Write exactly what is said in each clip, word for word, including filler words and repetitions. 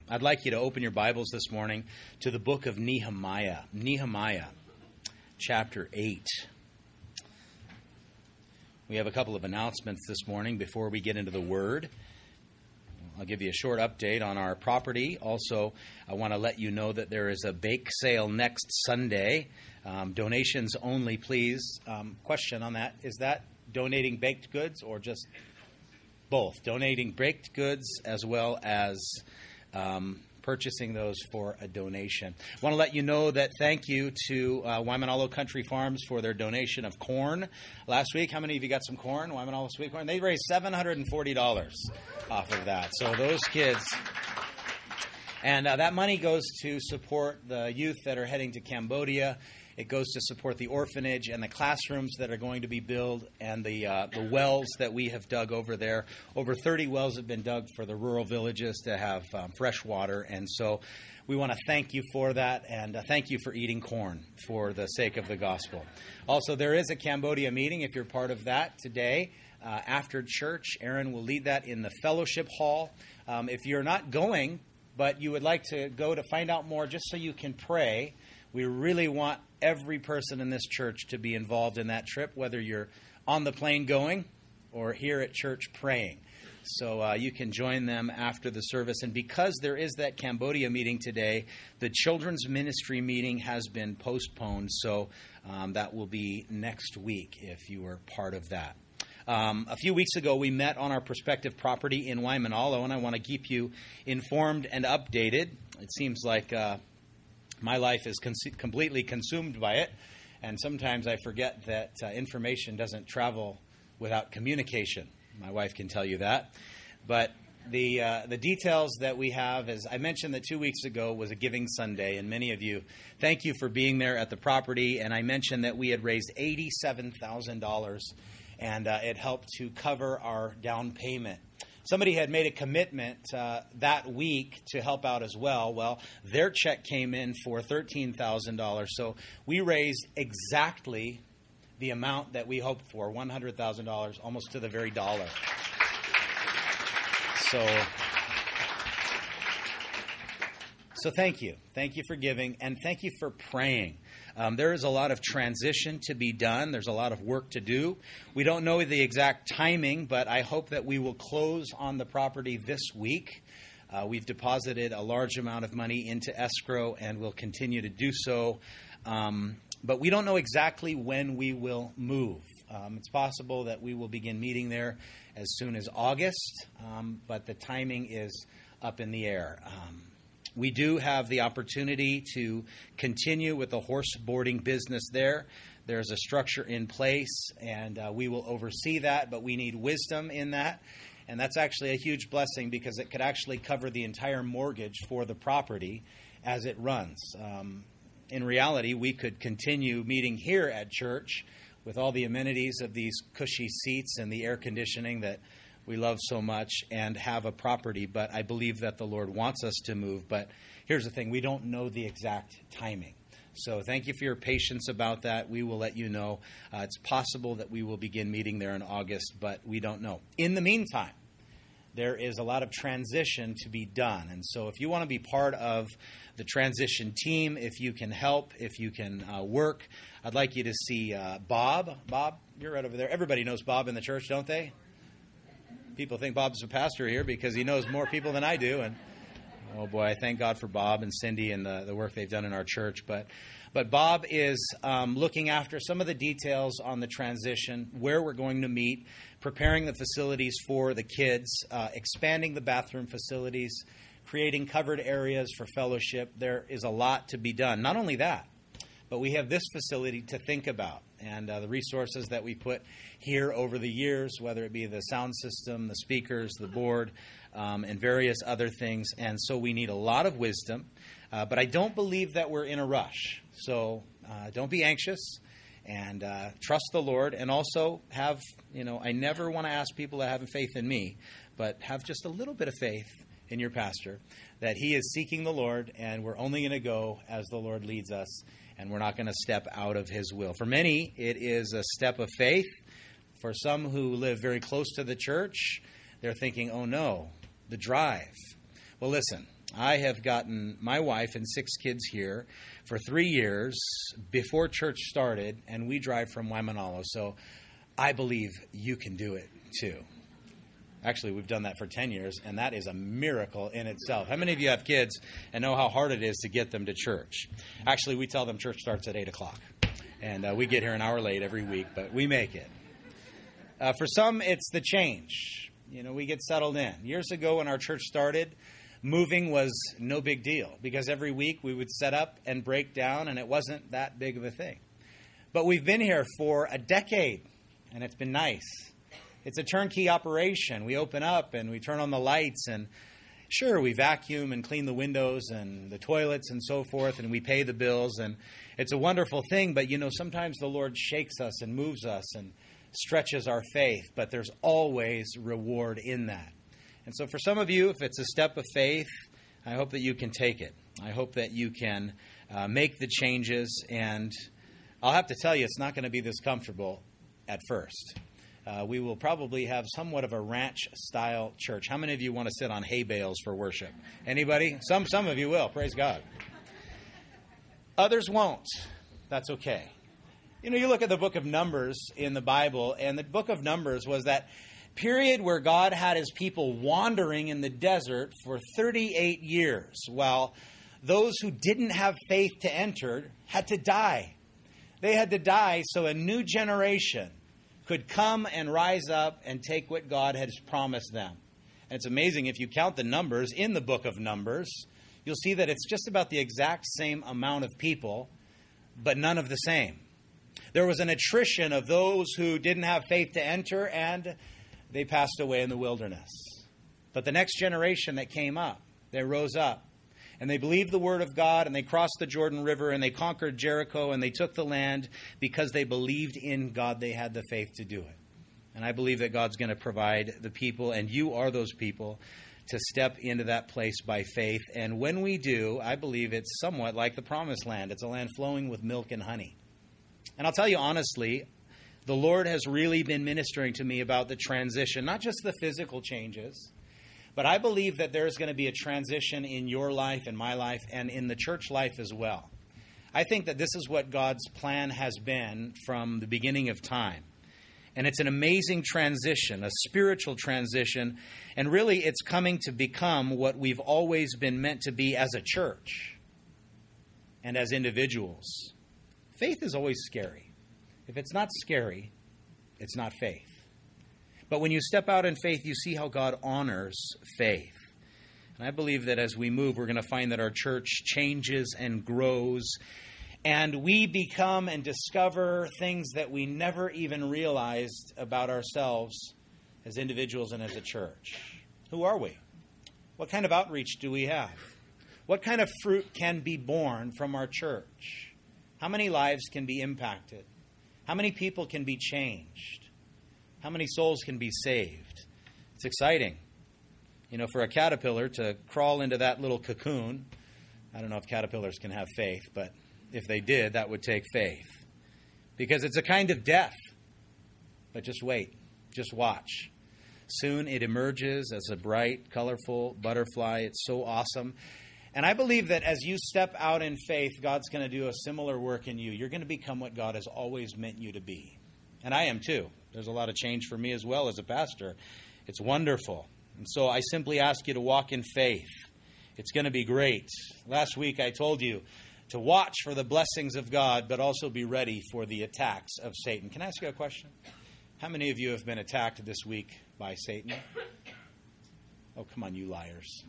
I'd like you to open your Bibles this morning to the book of Nehemiah. Nehemiah, chapter eight. We have a couple of announcements this morning before we get into the Word. I'll give you a short update on our property. Also, I want to let you know that there is a bake sale next Sunday. Um, donations only, please. Um, question on that, is that donating baked goods or just both? Donating baked goods as well as um, purchasing those for a donation. I want to let you know that thank you to uh, Waimanalo Country Farms for their donation of corn last week. How many of you got some corn? Waimanalo Sweet Corn. They raised seven hundred forty dollars off of that. So those kids... And uh, that money goes to support the youth that are heading to Cambodia. It goes to support the orphanage and the classrooms that are going to be built and the uh, the wells that we have dug over there. Over thirty wells have been dug for the rural villages to have um, fresh water. And so we want to thank you for that, and uh, thank you for eating corn for the sake of the gospel. Also, there is a Cambodia meeting if you're part of that today. Uh, after church, Aaron will lead that in the fellowship hall. Um, if you're not going, but you would like to go to find out more just so you can pray, we really want every person in this church to be involved in that trip, whether you're on the plane going or here at church praying. So uh, you can join them after the service. And because there is that Cambodia meeting today, the children's ministry meeting has been postponed. So um, that will be next week if you are part of that. Um, a few weeks ago, we met on our prospective property in Waimanalo, and I want to keep you informed and updated. It seems like uh, my life is cons- completely consumed by it, and sometimes I forget that uh, information doesn't travel without communication. My wife can tell you that. But the uh, the details that we have, as I mentioned that two weeks ago was a Giving Sunday, and many of you, thank you for being there at the property, and I mentioned that we had raised eighty-seven thousand dollars, and uh, it helped to cover our down payment. Somebody had made a commitment uh, that week to help out as well. Well, their check came in for thirteen thousand dollars, so we raised exactly the amount that we hoped for, one hundred thousand dollars, almost to the very dollar. So, so thank you. Thank you for giving, and thank you for praying. Um, there is a lot of transition to be done. There's a lot of work to do. We don't know the exact timing, but I hope that we will close on the property this week. Uh, we've deposited a large amount of money into escrow and will continue to do so. Um, but we don't know exactly when we will move. Um, it's possible that we will begin meeting there as soon as August, um, but the timing is up in the air. Um, We do have the opportunity to continue with the horse boarding business there. There's a structure in place, and uh, we will oversee that, but we need wisdom in that. And that's actually a huge blessing because it could actually cover the entire mortgage for the property as it runs. Um, in reality, we could continue meeting here at church with all the amenities of these cushy seats and the air conditioning that we love so much and have a property, but I believe that the Lord wants us to move. But here's the thing, we don't know the exact timing. So thank you for your patience about that. We will let you know. Uh, it's possible that we will begin meeting there in August, but we don't know. In the meantime, there is a lot of transition to be done. And so if you want to be part of the transition team, if you can help, if you can uh, work, I'd like you to see uh, Bob. Bob, you're right over there. Everybody knows Bob in the church, don't they? People think Bob's a pastor here because he knows more people than I do. And oh boy, I thank God for Bob and Cindy and the, the work they've done in our church. But but Bob is um, looking after some of the details on the transition, where we're going to meet, preparing the facilities for the kids, uh, expanding the bathroom facilities, creating covered areas for fellowship. There is a lot to be done. Not only that, but we have this facility to think about. And uh, the resources that we put here over the years, whether it be the sound system, the speakers, the board, um, and various other things. And so we need a lot of wisdom. Uh, but I don't believe that we're in a rush. So uh, don't be anxious and uh, trust the Lord. And also have, you know, I never want to ask people that have faith in me, but have just a little bit of faith in your pastor that he is seeking the Lord, and we're only going to go as the Lord leads us. And we're not going to step out of his will. For many, it is a step of faith. For some who live very close to the church, they're thinking, oh no, the drive. Well, listen, I have gotten my wife and six kids here for three years before church started, and we drive from Waimanalo. So I believe you can do it too. Actually, we've done that for ten years, and that is a miracle in itself. How many of you have kids and know how hard it is to get them to church? Actually, we tell them church starts at eight o'clock, and uh, we get here an hour late every week, but we make it. Uh, for some, it's the change. You know, we get settled in. Years ago when our church started, moving was no big deal because every week we would set up and break down, and it wasn't that big of a thing. But we've been here for a decade, and it's been nice. It's a turnkey operation. We open up and we turn on the lights, and sure, we vacuum and clean the windows and the toilets and so forth, and we pay the bills, and it's a wonderful thing. But, you know, sometimes the Lord shakes us and moves us and stretches our faith, but there's always reward in that. And so for some of you, if it's a step of faith, I hope that you can take it. I hope that you can uh, make the changes, and I'll have to tell you, it's not going to be this comfortable at first. Uh, we will probably have somewhat of a ranch-style church. How many of you want to sit on hay bales for worship? Anybody? Some, some of you will. Praise God. Others won't. That's okay. You know, you look at the book of Numbers in the Bible, and the book of Numbers was that period where God had his people wandering in the desert for thirty-eight years, while those who didn't have faith to enter had to die. They had to die so a new generation could come and rise up and take what God has promised them. And it's amazing, if you count the numbers in the book of Numbers, you'll see that it's just about the exact same amount of people, but none of the same. There was an attrition of those who didn't have faith to enter, and they passed away in the wilderness. But the next generation that came up, they rose up, and they believed the word of God, and they crossed the Jordan River, and they conquered Jericho, and they took the land because they believed in God. They had the faith to do it. And I believe that God's going to provide the people, and you are those people, to step into that place by faith. And when we do, I believe it's somewhat like the promised land. It's a land flowing with milk and honey. And I'll tell you honestly, the Lord has really been ministering to me about the transition, not just the physical changes, but I believe that there's going to be a transition in your life, in my life, and in the church life as well. I think that this is what God's plan has been from the beginning of time. And it's an amazing transition, a spiritual transition, and really it's coming to become what we've always been meant to be as a church and as individuals. Faith is always scary. If it's not scary, it's not faith. But when you step out in faith, you see how God honors faith. And I believe that as we move, we're going to find that our church changes and grows, and we become and discover things that we never even realized about ourselves as individuals and as a church. Who are we? What kind of outreach do we have? What kind of fruit can be born from our church? How many lives can be impacted? How many people can be changed? How many souls can be saved? It's exciting. You know, for a caterpillar to crawl into that little cocoon, I don't know if caterpillars can have faith, but if they did, that would take faith. Because it's a kind of death. But just wait. Just watch. Soon it emerges as a bright, colorful butterfly. It's so awesome. And I believe that as you step out in faith, God's going to do a similar work in you. You're going to become what God has always meant you to be. And I am too. There's a lot of change for me as well as a pastor. It's wonderful. And so I simply ask you to walk in faith. It's going to be great. Last week I told you to watch for the blessings of God, but also be ready for the attacks of Satan. Can I ask you a question? How many of you have been attacked this week by Satan? Oh, come on, you liars.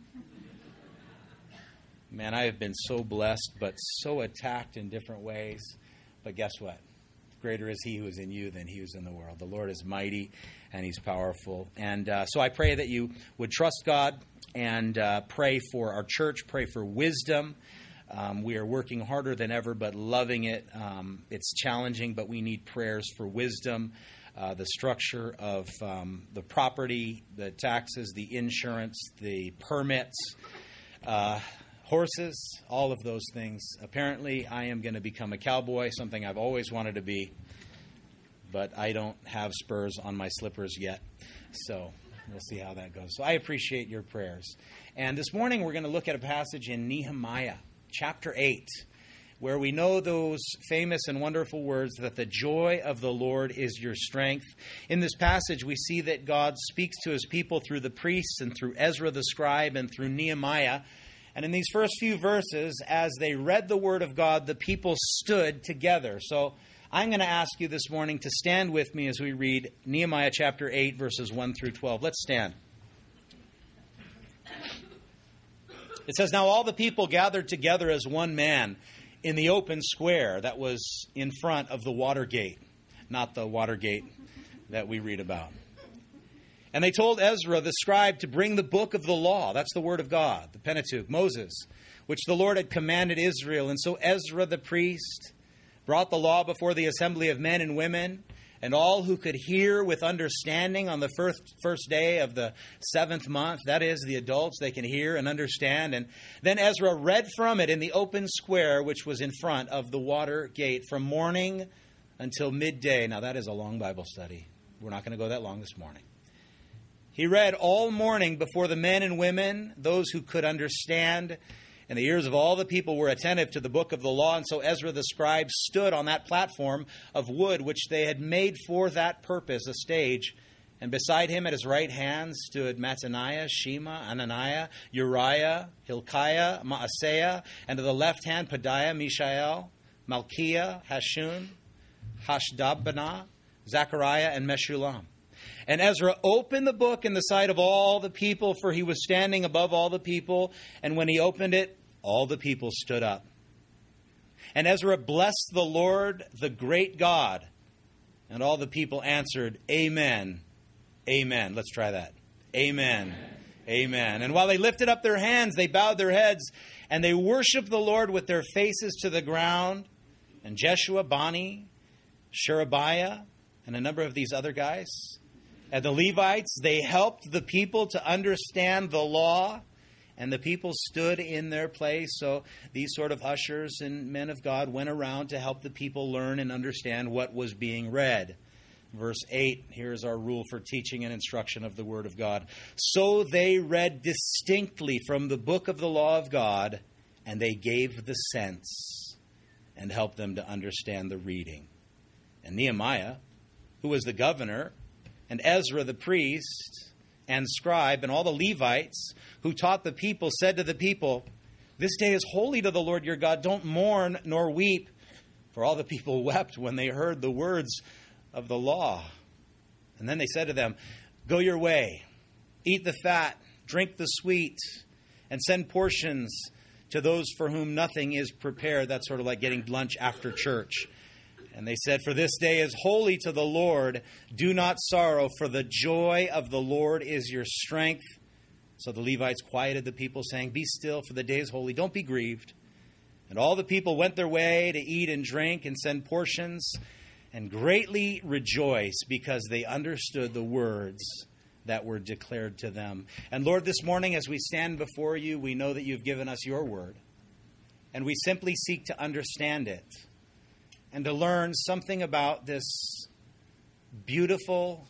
Man, I have been so blessed, but so attacked in different ways. But guess what? Greater is he who is in you than he who is in the world. The Lord is mighty and he's powerful. And uh, so I pray that you would trust God and uh, pray for our church, pray for wisdom. Um, we are working harder than ever, but loving it. Um, it's challenging, but we need prayers for wisdom, uh, the structure of um, the property, the taxes, the insurance, the permits, uh horses, all of those things. Apparently, I am going to become a cowboy, something I've always wanted to be, but I don't have spurs on my slippers yet. So We'll see how that goes. So I appreciate your prayers. And this morning we're going to look at a passage in Nehemiah, chapter eight, where we know those famous and wonderful words that the joy of the Lord is your strength. In this passage, we see that God speaks to his people through the priests and through Ezra the scribe and through Nehemiah. And in these first few verses, as they read the word of God, the people stood together. So I'm going to ask you this morning to stand with me as we read Nehemiah chapter eight, verses one through twelve. Let's stand. It says, "Now all the people gathered together as one man in the open square that was in front of the water gate," not the Watergate that we read about. "And they told Ezra the scribe to bring the book of the law," that's the word of God, the Pentateuch, Moses, "which the Lord had commanded Israel. And so Ezra the priest brought the law before the assembly of men and women, and all who could hear with understanding on the first, first day of the seventh month." That is, the adults, they can hear and understand. "And then Ezra read from it in the open square, which was in front of the water gate, from morning until midday." Now, that is a long Bible study. We're not going to go that long this morning. "He read all morning before the men and women, those who could understand, and the ears of all the people were attentive to the book of the law. And so Ezra the scribe stood on that platform of wood which they had made for that purpose, a stage. And beside him at his right hand stood Mattaniah, Shema, Ananiah, Uriah, Hilkiah, Maaseiah, and to the left hand Pedaiah, Mishael, Malchiah, Hashum, Hashdabbanah, Zechariah, and Meshullam. And Ezra opened the book in the sight of all the people, for he was standing above all the people. And when he opened it, all the people stood up. And Ezra blessed the Lord, the great God. And all the people answered, Amen, Amen." Let's try that. Amen, Amen. Amen. "And while they lifted up their hands, they bowed their heads, and they worshiped the Lord with their faces to the ground. And Jeshua, Bani, Sherebiah, and a number of these other guys, and the Levites, they helped the people to understand the law, and the people stood in their place." So these sort of ushers and men of God went around to help the people learn and understand what was being read. Verse eight, here's our rule for teaching and instruction of the Word of God. "So they read distinctly from the book of the law of God, and they gave the sense and helped them to understand the reading. And Nehemiah, who was the governor, and Ezra the priest and scribe, and all the Levites who taught the people, said to the people, 'This day is holy to the Lord your God. Don't mourn nor weep.' For all the people wept when they heard the words of the law. And then they said to them, 'Go your way, eat the fat, drink the sweet, and send portions to those for whom nothing is prepared.'" That's sort of like getting lunch after church. "And they said, 'For this day is holy to the Lord. Do not sorrow, for the joy of the Lord is your strength.' So the Levites quieted the people, saying, 'Be still, for the day is holy. Don't be grieved.' And all the people went their way to eat and drink and send portions, and greatly rejoiced because they understood the words that were declared to them." And Lord, this morning as we stand before you, we know that you've given us your word. And we simply seek to understand it and to learn something about this beautiful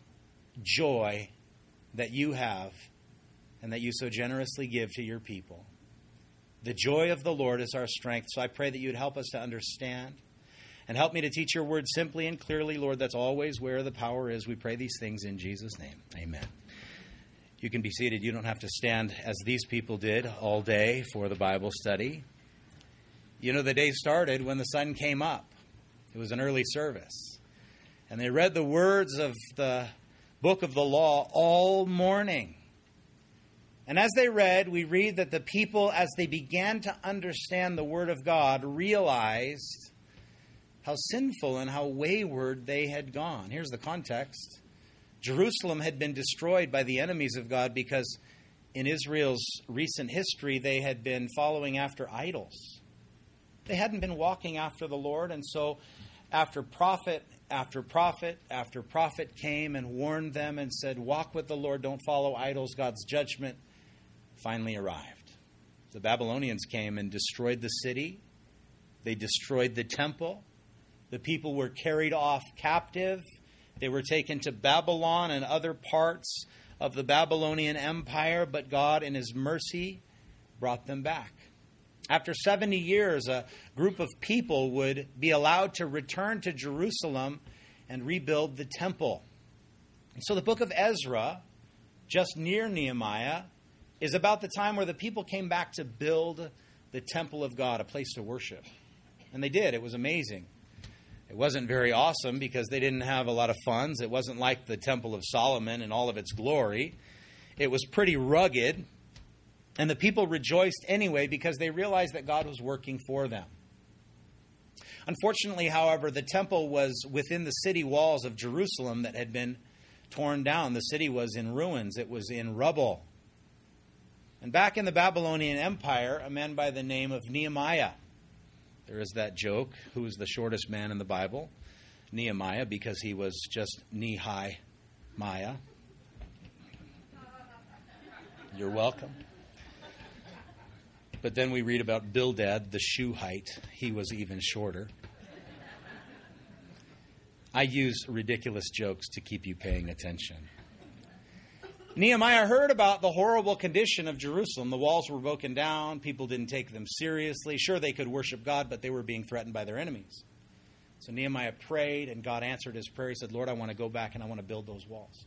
joy that you have and that you so generously give to your people. The joy of the Lord is our strength. So I pray that you would help us to understand and help me to teach your word simply and clearly, Lord. That's always where the power is. We pray these things in Jesus' name. Amen. You can be seated. You don't have to stand as these people did all day for the Bible study. You know, the day started when the sun came up. It was an early service. And they read the words of the book of the law all morning. And as they read, we read that the people, as they began to understand the word of God, realized how sinful and how wayward they had gone. Here's the context. Jerusalem had been destroyed by the enemies of God because in Israel's recent history, they had been following after idols. They hadn't been walking after the Lord, and so after prophet after prophet after prophet came and warned them and said, walk with the Lord, don't follow idols, God's judgment finally arrived. The Babylonians came and destroyed the city. They destroyed the temple. The people were carried off captive. They were taken to Babylon and other parts of the Babylonian Empire, but God in his mercy brought them back. After seventy years, a group of people would be allowed to return to Jerusalem and rebuild the temple. And so the book of Ezra, just near Nehemiah, is about the time where the people came back to build the temple of God, a place to worship. And they did. It was amazing. It wasn't very awesome because they didn't have a lot of funds. It wasn't like the Temple of Solomon in all of its glory. It was pretty rugged. And the people rejoiced anyway because they realized that God was working for them. Unfortunately, however, the temple was within the city walls of Jerusalem that had been torn down. The city was in ruins. It was in rubble. And back in the Babylonian Empire, a man by the name of Nehemiah. There is that joke, who is the shortest man in the Bible? Nehemiah, because he was just knee-high Maya. You're welcome. But then we read about Bildad, the shoe height. He was even shorter. I use ridiculous jokes to keep you paying attention. Nehemiah heard about the horrible condition of Jerusalem. The walls were broken down. People didn't take them seriously. Sure, they could worship God, but they were being threatened by their enemies. So Nehemiah prayed, and God answered his prayer. He said, Lord, I want to go back and I want to build those walls.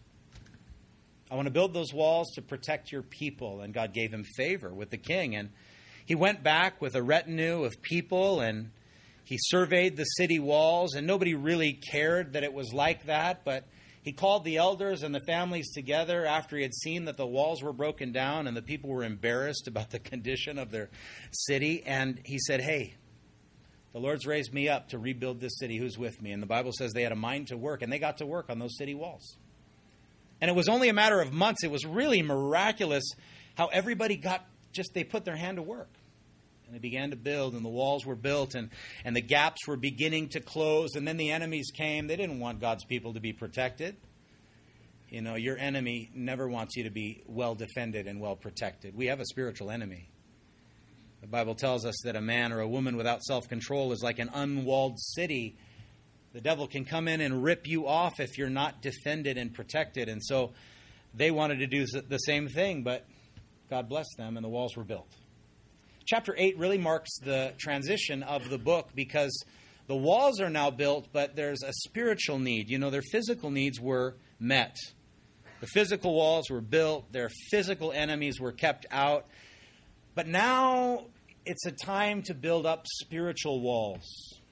I want to build those walls to protect your people. And God gave him favor with the king. And he went back with a retinue of people, and he surveyed the city walls. And nobody really cared that it was like that, but he called the elders and the families together after he had seen that the walls were broken down and the people were embarrassed about the condition of their city. And he said, hey, the Lord's raised me up to rebuild this city. Who's with me? And the Bible says they had a mind to work, and they got to work on those city walls. And it was only a matter of months. It was really miraculous how everybody got just, they put their hand to work. And they began to build, and the walls were built, and, and the gaps were beginning to close. And then the enemies came. They didn't want God's people to be protected. You know, your enemy never wants you to be well defended and well protected. We have a spiritual enemy. The Bible tells us that a man or a woman without self-control is like an unwalled city. The devil can come in and rip you off if you're not defended and protected. And so they wanted to do the same thing, but God blessed them, and the walls were built. Chapter eight really marks the transition of the book because the walls are now built, but there's a spiritual need. You know, their physical needs were met. The physical walls were built. Their physical enemies were kept out. But now it's a time to build up spiritual walls,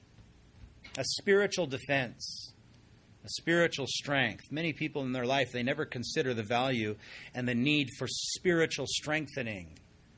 a spiritual defense, a spiritual strength. Many people in their life, they never consider the value and the need for spiritual strengthening.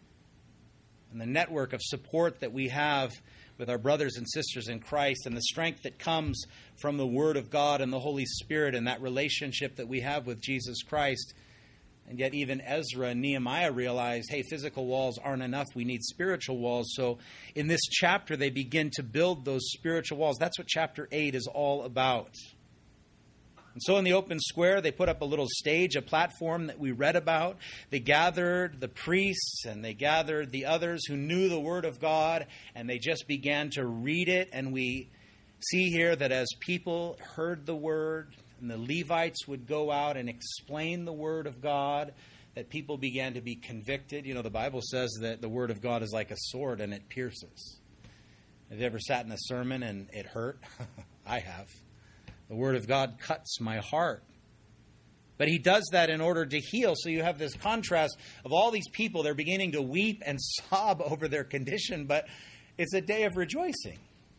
And the network of support that we have with our brothers and sisters in Christ, and the strength that comes from the Word of God and the Holy Spirit, and that relationship that we have with Jesus Christ. And yet even Ezra and Nehemiah realized, hey, physical walls aren't enough. We need spiritual walls. So in this chapter, they begin to build those spiritual walls. That's what chapter eight is all about. And so in the open square, they put up a little stage, a platform that we read about. They gathered the priests and they gathered the others who knew the Word of God, and they just began to read it. And we see here that as people heard the Word, and the Levites would go out and explain the Word of God, that people began to be convicted. You know, the Bible says that the Word of God is like a sword and it pierces. Have you ever sat in a sermon and it hurt? I have. The Word of God cuts my heart. But he does that in order to heal. So you have this contrast of all these people. They're beginning to weep and sob over their condition, but it's a day of rejoicing.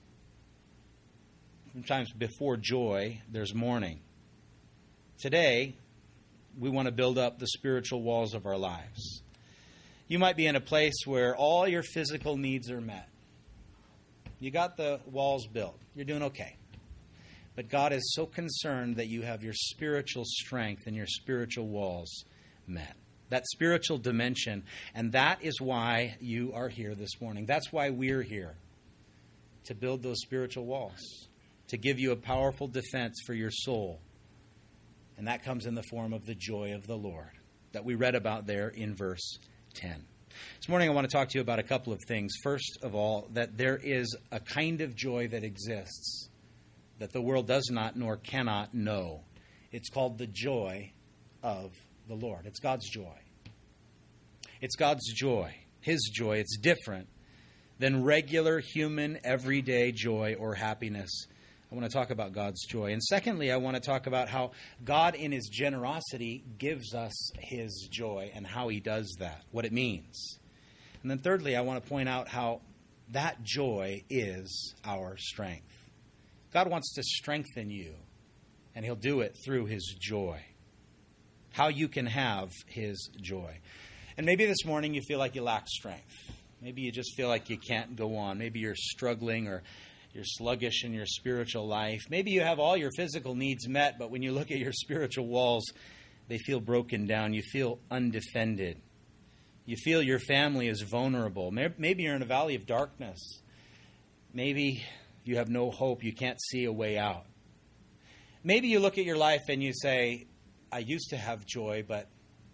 Sometimes before joy, there's mourning. Today, we want to build up the spiritual walls of our lives. You might be in a place where all your physical needs are met. You got the walls built. You're doing okay. But God is so concerned that you have your spiritual strength and your spiritual walls met. That spiritual dimension. And that is why you are here this morning. That's why we're here. To build those spiritual walls. To give you a powerful defense for your soul. And that comes in the form of the joy of the Lord that we read about there in verse ten. This morning I want to talk to you about a couple of things. First of all, that there is a kind of joy that exists that the world does not nor cannot know. It's called the joy of the Lord. It's God's joy. It's God's joy, His joy. It's different than regular human everyday joy or happiness. I want to talk about God's joy. And secondly, I want to talk about how God in His generosity gives us His joy and how He does that, what it means. And then thirdly, I want to point out how that joy is our strength. God wants to strengthen you, and He'll do it through His joy. How you can have His joy. And maybe this morning you feel like you lack strength. Maybe you just feel like you can't go on. Maybe you're struggling or you're sluggish in your spiritual life. Maybe you have all your physical needs met, but when you look at your spiritual walls, they feel broken down. You feel undefended. You feel your family is vulnerable. Maybe you're in a valley of darkness. Maybe you have no hope. You can't see a way out. Maybe you look at your life and you say, I used to have joy, but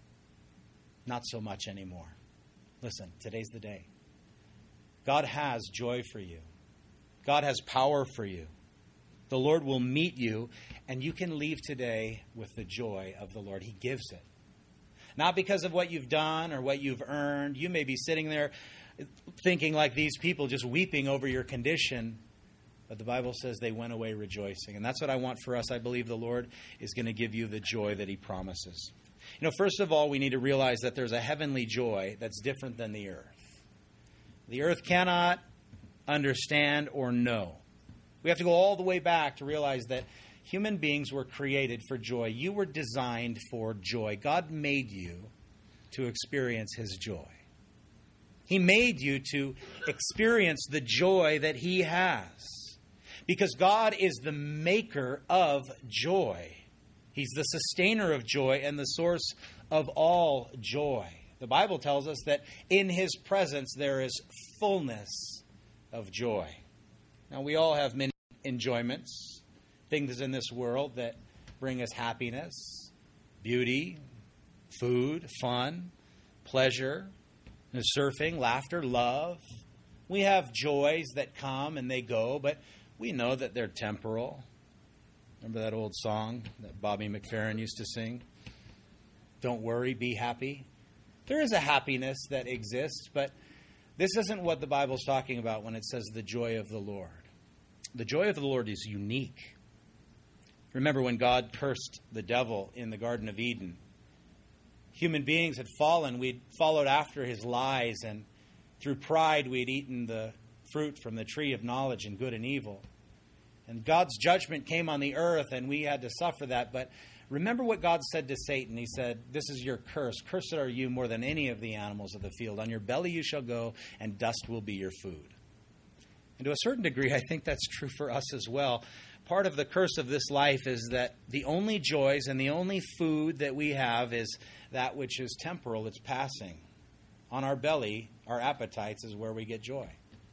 not so much anymore. Listen, today's the day. God has joy for you. God has power for you. The Lord will meet you, and you can leave today with the joy of the Lord. He gives it. Not because of what you've done or what you've earned. You may be sitting there thinking like these people, just weeping over your condition. But the Bible says they went away rejoicing. And that's what I want for us. I believe the Lord is going to give you the joy that He promises. You know, first of all, we need to realize that there's a heavenly joy that's different than the earth. The earth cannot understand or know. We have to go all the way back to realize that human beings were created for joy. You were designed for joy. God made you to experience His joy. He made you to experience the joy that He has. Because God is the maker of joy. He's the sustainer of joy and the source of all joy. The Bible tells us that in His presence there is fullness of joy. Now, we all have many enjoyments, things in this world that bring us happiness, beauty, food, fun, pleasure, surfing, laughter, love. We have joys that come and they go, but we know that they're temporal. Remember that old song that Bobby McFerrin used to sing? Don't worry, be happy. There is a happiness that exists, but this isn't what the Bible's talking about when it says the joy of the Lord. The joy of the Lord is unique. Remember when God cursed the devil in the Garden of Eden? Human beings had fallen. We'd followed after his lies, and through pride we'd eaten the fruit from the tree of knowledge and good and evil. And God's judgment came on the earth, and we had to suffer that. But remember what God said to Satan. He said, this is your curse. Cursed are you more than any of the animals of the field. On your belly you shall go, and dust will be your food. And to a certain degree, I think that's true for us as well. Part of the curse of this life is that the only joys and the only food that we have is that which is temporal. It's passing. On our belly, our appetites is where we get joy.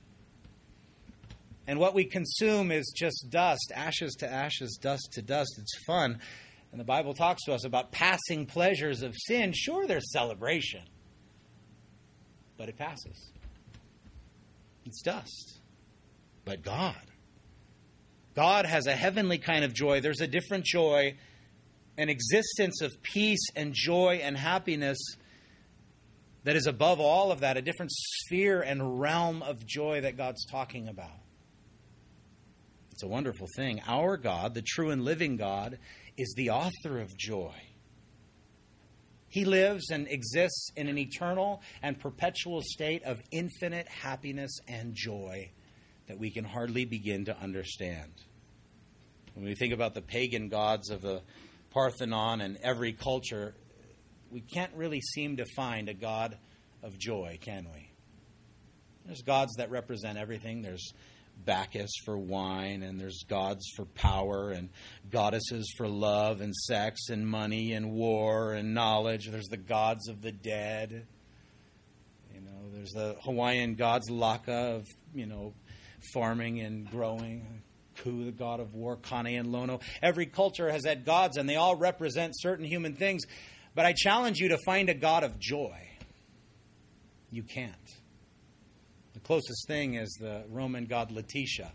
And what we consume is just dust, ashes to ashes, dust to dust. It's fun. And the Bible talks to us about passing pleasures of sin. Sure, there's celebration, but it passes. It's dust. But God, God has a heavenly kind of joy. There's a different joy, an existence of peace and joy and happiness that is above all of that, a different sphere and realm of joy that God's talking about. It's a wonderful thing. Our God, the true and living God, is the author of joy. He lives and exists in an eternal and perpetual state of infinite happiness and joy that we can hardly begin to understand. When we think about the pagan gods of the Parthenon and every culture, we can't really seem to find a God of joy, can we? There's gods that represent everything. There's Bacchus for wine, and there's gods for power, and goddesses for love and sex and money and war and knowledge. There's the gods of the dead. You know, there's the Hawaiian gods, Laka, of, you know, farming and growing. Ku, the god of war, Kane and Lono. Every culture has had gods, and they all represent certain human things. But I challenge you to find a God of joy. You can't. The closest thing is the Roman god Letitia.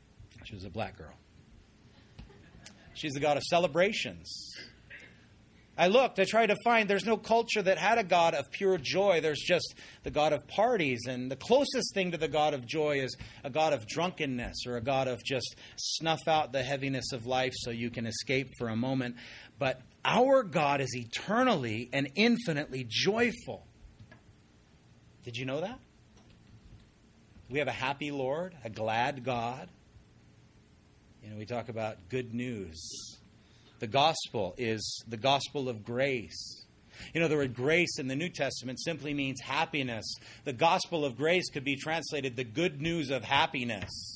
She was a black girl. She's the god of celebrations. I looked, I tried to find, there's no culture that had a God of pure joy. There's just the God of parties. And the closest thing to the God of joy is a God of drunkenness, or a God of just snuff out the heaviness of life so you can escape for a moment. But our God is eternally and infinitely joyful. Did you know that? We have a happy Lord, a glad God. You know, we talk about good news. The gospel is the gospel of grace. You know, the word grace in the New Testament simply means happiness. The gospel of grace could be translated the good news of happiness.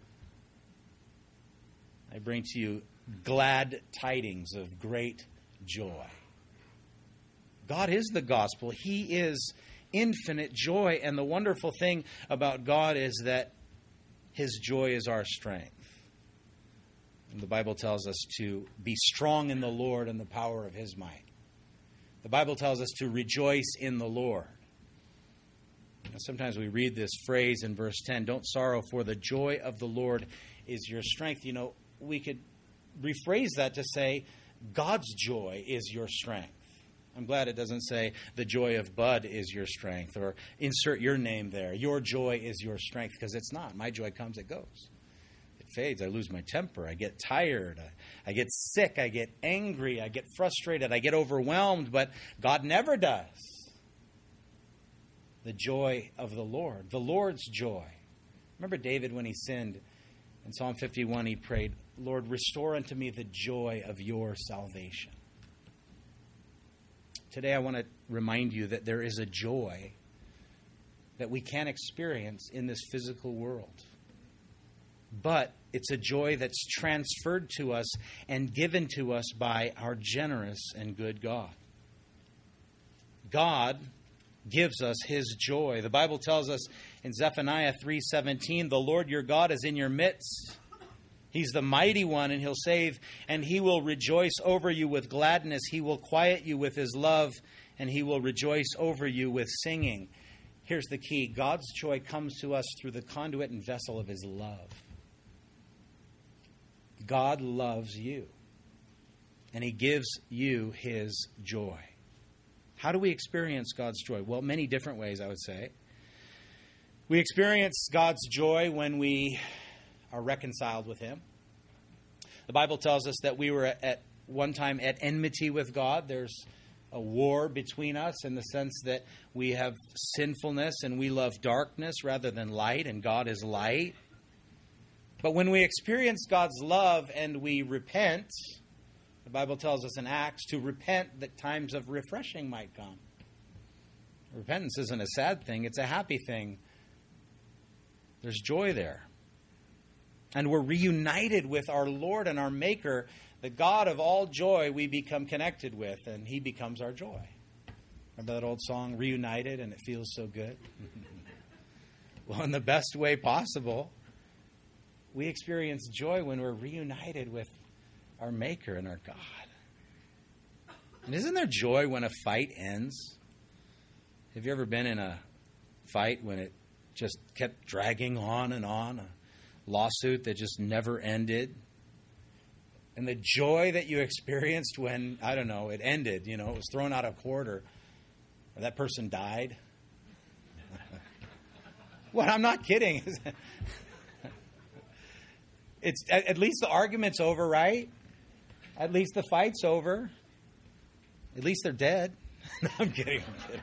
I bring to you glad tidings of great joy. God is the gospel. He is infinite joy. And the wonderful thing about God is that His joy is our strength. And the Bible tells us to be strong in the Lord and the power of His might. The Bible tells us to rejoice in the Lord. And sometimes we read this phrase in verse ten, don't sorrow, for the joy of the Lord is your strength. You know, we could rephrase that to say, God's joy is your strength. I'm glad it doesn't say the joy of Bud is your strength, or insert your name there. Your joy is your strength, because it's not. My joy comes, it goes. Fades. I lose my temper. I get tired. I, I get sick. I get angry. I get frustrated. I get overwhelmed. But God never does. The joy of the Lord. The Lord's joy. Remember David when he sinned? In Psalm fifty-one he prayed, Lord, restore unto me the joy of your salvation. Today I want to remind you that there is a joy that we can experience in this physical world. But it's a joy that's transferred to us and given to us by our generous and good God. God gives us His joy. The Bible tells us in Zephaniah three seventeen, the Lord your God is in your midst. He's the mighty one, and He'll save, and He will rejoice over you with gladness. He will quiet you with His love, and He will rejoice over you with singing. Here's the key. God's joy comes to us through the conduit and vessel of His love. God loves you, and He gives you His joy. How do we experience God's joy? Well, many different ways, I would say. We experience God's joy when we are reconciled with Him. The Bible tells us that we were at one time at enmity with God. There's a war between us in the sense that we have sinfulness and we love darkness rather than light, and God is light. But when we experience God's love and we repent, the Bible tells us in Acts to repent that times of refreshing might come. Repentance isn't a sad thing, it's a happy thing. There's joy there. And we're reunited with our Lord and our Maker, the God of all joy we become connected with, and He becomes our joy. Remember that old song, Reunited, and it feels so good? Well, in the best way possible. We experience joy when we're reunited with our Maker and our God. And isn't there joy when a fight ends? Have you ever been in a fight when it just kept dragging on and on? A lawsuit that just never ended? And the joy that you experienced when, I don't know, it ended, you know, it was thrown out of court, or, or that person died? Well, I'm not kidding. It's at, at least the argument's over, right? At least the fight's over. At least they're dead. No, I'm kidding. I'm kidding.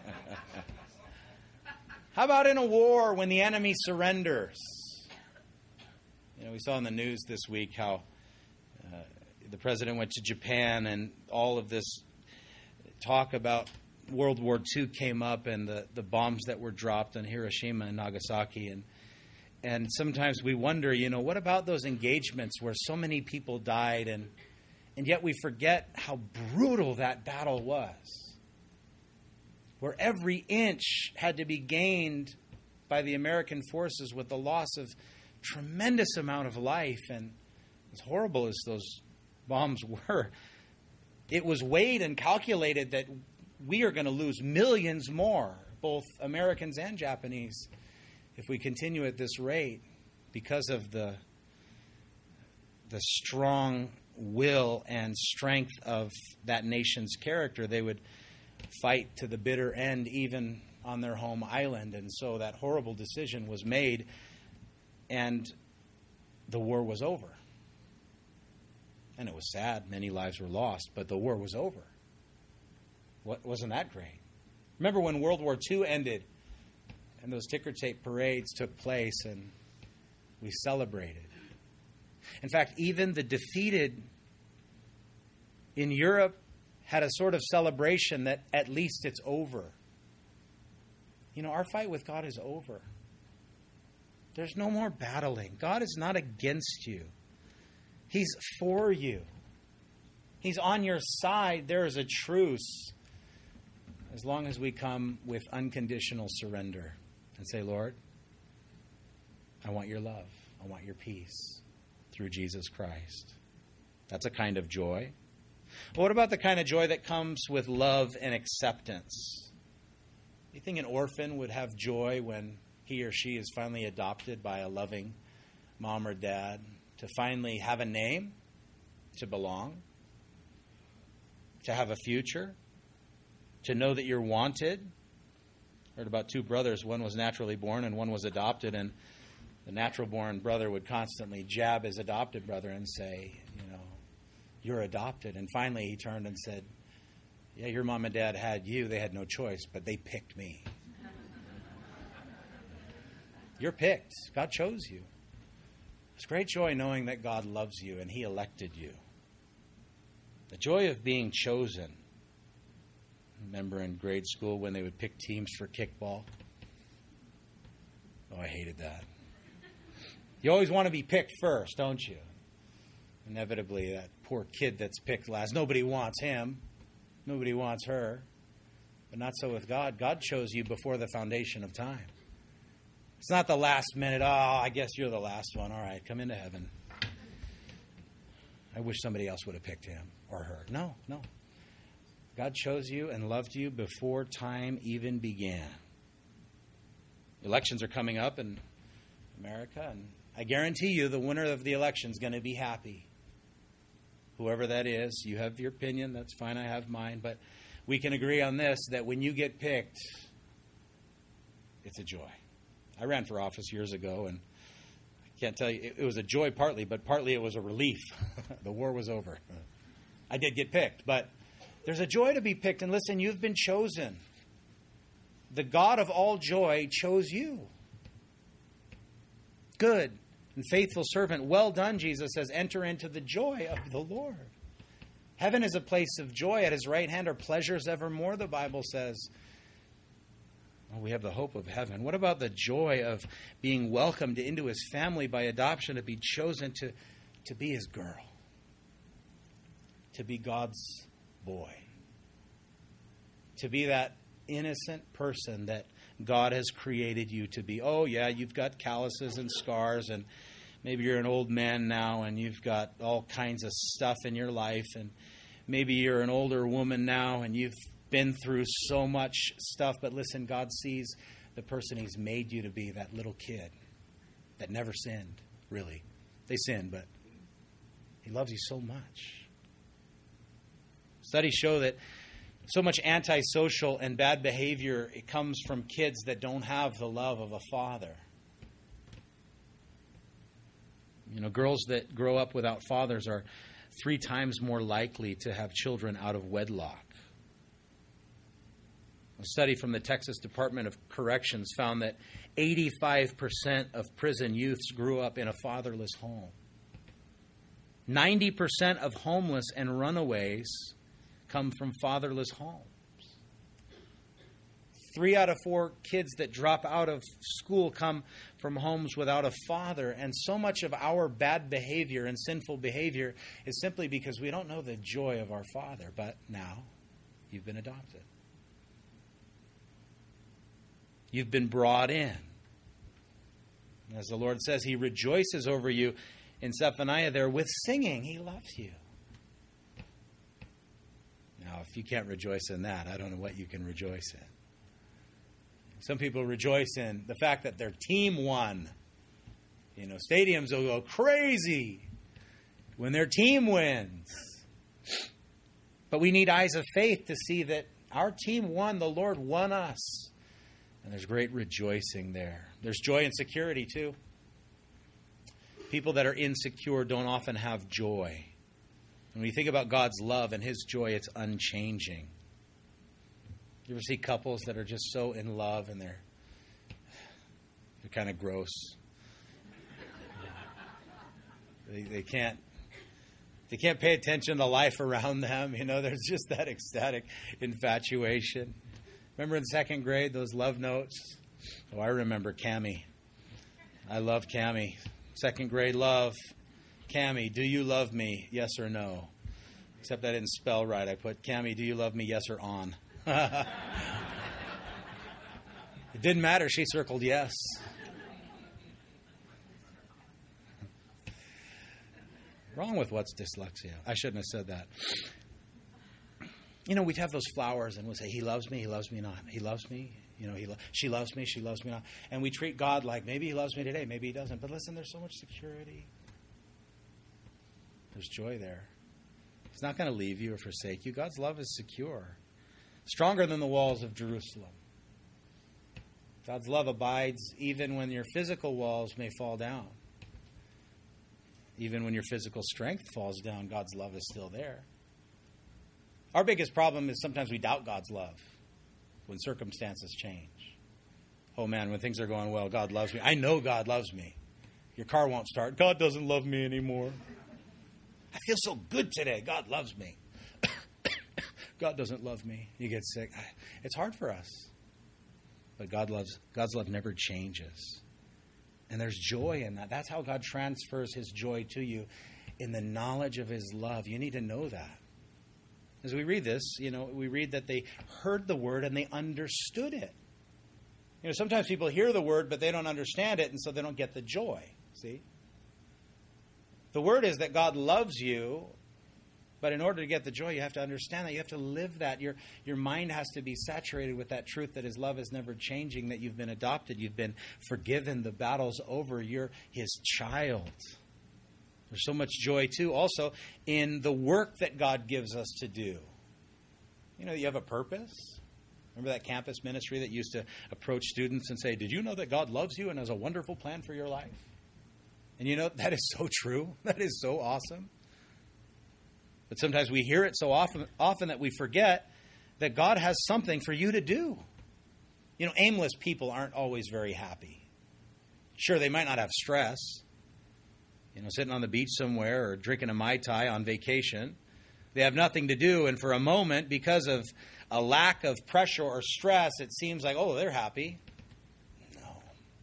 How about in a war when the enemy surrenders? You know, we saw in the news this week how uh, the president went to Japan, and all of this talk about World War Two came up, and the, the bombs that were dropped on Hiroshima and Nagasaki. And And sometimes we wonder, you know, what about those engagements where so many people died, and and yet we forget how brutal that battle was, where every inch had to be gained by the American forces with the loss of tremendous amount of life. And as horrible as those bombs were, it was weighed and calculated that we are going to lose millions more, both Americans and Japanese, if we continue at this rate, because of the the strong will and strength of that nation's character, they would fight to the bitter end, even on their home island. And so that horrible decision was made, and the war was over. And it was sad. Many lives were lost, but the war was over. What, wasn't that great? Remember when World War Two ended and those ticker tape parades took place and we celebrated? In fact, even the defeated in Europe had a sort of celebration that at least it's over. You know, our fight with God is over. There's no more battling. God is not against you. He's for you. He's on your side. There is a truce. As long as we come with unconditional surrender and say, Lord, I want your love. I want your peace through Jesus Christ. That's a kind of joy. But what about the kind of joy that comes with love and acceptance? You think an orphan would have joy when he or she is finally adopted by a loving mom or dad, to finally have a name, to belong, to have a future, to know that you're wanted? I heard about two brothers. One was naturally born and one was adopted, and the natural-born brother would constantly jab his adopted brother and say, you know, you're adopted. And finally he turned and said, yeah, your mom and dad had you. They had no choice, but they picked me. You're picked. God chose you. It's great joy knowing that God loves you and he elected you. The joy of being chosen. Remember in grade school when they would pick teams for kickball? Oh, I hated that. You always want to be picked first, don't you? Inevitably, that poor kid that's picked last. Nobody wants him. Nobody wants her. But not so with God. God chose you before the foundation of time. It's not the last minute, oh, I guess you're the last one. All right, come into heaven. I wish somebody else would have picked him or her. No, no. God chose you and loved you before time even began. Elections are coming up in America, and I guarantee you the winner of the election is going to be happy. Whoever that is, you have your opinion, that's fine, I have mine, but we can agree on this, that when you get picked, it's a joy. I ran for office years ago, and I can't tell you, it, it was a joy partly, but partly it was a relief. The war was over. I did get picked, but there's a joy to be picked. And listen, you've been chosen. The God of all joy chose you. Good and faithful servant. Well done, Jesus says, enter into the joy of the Lord. Heaven is a place of joy. At his right hand are pleasures evermore, the Bible says. Well, we have the hope of heaven. What about the joy of being welcomed into his family by adoption, to be chosen to, to be his girl, to be God's boy, to be that innocent person that God has created you to be? Oh, yeah, you've got calluses and scars, and maybe you're an old man now, and you've got all kinds of stuff in your life, and maybe you're an older woman now, and you've been through so much stuff. But listen, God sees the person he's made you to be, that little kid that never sinned, really. They sinned, but he loves you so much. Studies show that so much antisocial and bad behavior, it comes from kids that don't have the love of a father. You know, girls that grow up without fathers are three times more likely to have children out of wedlock. A study from the Texas Department of Corrections found that eighty-five percent of prison youths grew up in a fatherless home. ninety percent of homeless and runaways come from fatherless homes. Three out of four kids that drop out of school come from homes without a father. And so much of our bad behavior and sinful behavior is simply because we don't know the joy of our Father. But now you've been adopted. You've been brought in. As the Lord says, he rejoices over you in Zephaniah there with singing. He loves you. Now, if you can't rejoice in that, I don't know what you can rejoice in. Some people rejoice in the fact that their team won. You know, stadiums will go crazy when their team wins. But we need eyes of faith to see that our team won, the Lord won us. And there's great rejoicing there. There's joy and security too. People that are insecure don't often have joy. When you think about God's love and His joy, it's unchanging. You ever see couples that are just so in love and they're they're kind of gross? They, they can't they can't pay attention to life around them. You know, there's just that ecstatic infatuation. Remember in second grade, those love notes? Oh, I remember Cammie. I love Cammie. Second grade love. Cammie, do you love me? Yes or no? Except I didn't spell right. I put, Cammie, do you love me? Yes or on? It didn't matter. She circled yes. Wrong with what's dyslexia? I shouldn't have said that. You know, we'd have those flowers and we'd say, he loves me, he loves me not. He loves me, you know, he lo- she loves me, she loves me not. And we treat God like maybe he loves me today, maybe he doesn't. But listen, there's so much security. There's joy there. He's not going to leave you or forsake you. God's love is secure, stronger than the walls of Jerusalem. God's love abides even when your physical walls may fall down. Even when your physical strength falls down, God's love is still there. Our biggest problem is sometimes we doubt God's love when circumstances change. Oh man, when things are going well, God loves me. I know God loves me. Your car won't start. God doesn't love me anymore. I feel so good today. God loves me. God doesn't love me. You get sick. It's hard for us. But God loves, God's love never changes. And there's joy in that. That's how God transfers His joy to you, in the knowledge of His love. You need to know that. As we read this, you know, we read that they heard the word and they understood it. You know, sometimes people hear the word, but they don't understand it, and so they don't get the joy. See? The word is that God loves you, but in order to get the joy, you have to understand that. You have to live that. Your, your mind has to be saturated with that truth that His love is never changing, that you've been adopted, you've been forgiven, the battle's over, you're His child. There's so much joy, too, also in the work that God gives us to do. You know, you have a purpose. Remember that campus ministry that used to approach students and say, did you know that God loves you and has a wonderful plan for your life? And you know, that is so true. That is so awesome. But sometimes we hear it so often, often that we forget that God has something for you to do. You know, aimless people aren't always very happy. Sure, they might not have stress. You know, sitting on the beach somewhere or drinking a Mai Tai on vacation. They have nothing to do, and for a moment, because of a lack of pressure or stress, it seems like, oh, they're happy. No.